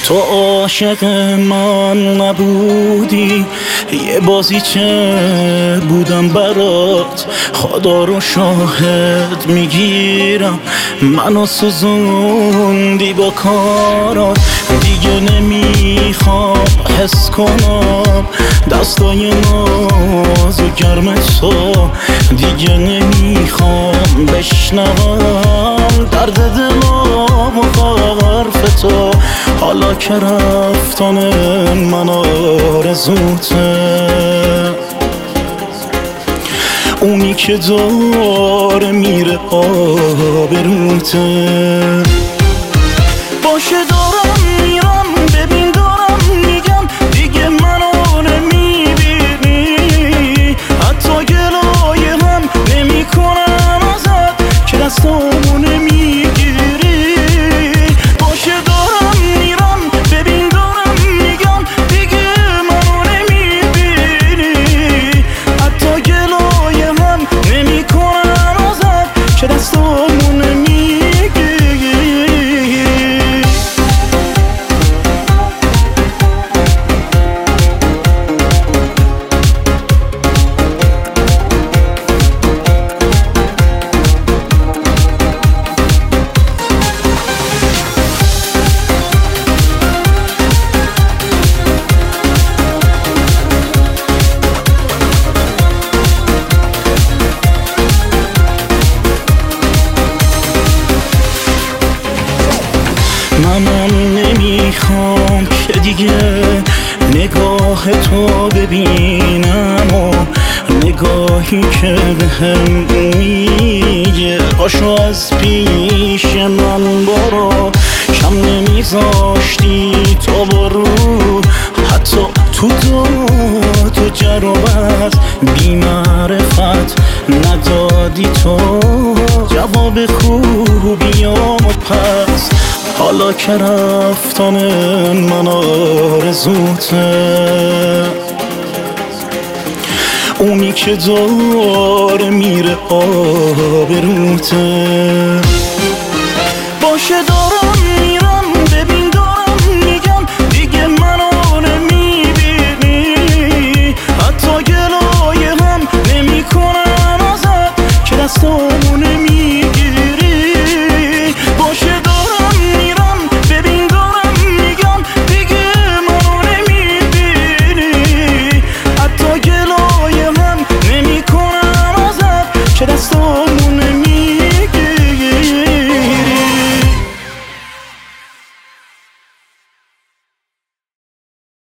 تو عاشق من نبودی، یه بازیچه بودم برات. خدا رو شاهد میگیرم منو سوزوندی با کارات. دیگه نمیخوام حس کنم دستای ناز و گرم تو، دیگه نمیخوام بشنوم درد دلم و حرف تو. حالا که رفتن من آرزوته، اونی که داره میره آبروته. باشه دارم میرم، ببین دارم میگم دیگه منو نمیبینی، حتی گلایه هم نمی کنم ازت که دستامو نمیگیری. باشه دارم میرم، ببین دارم میگم دیگه منو نمیبینی، حتی گلایه هم نمی کنم ازت که دستامو نمیگیری. منم نمیخوام که دیگه نگاه تو ببینم و نگاهی که بهم میگه پاشو از پیش من برو. کم نمیذاشتی تو برو، حتی تو داد و جرابت بی معرفت ندادی تو جواب خوبیامو پس. حالا که رفتن من آرزوته، اونی که داره میره آبروته. باشه داره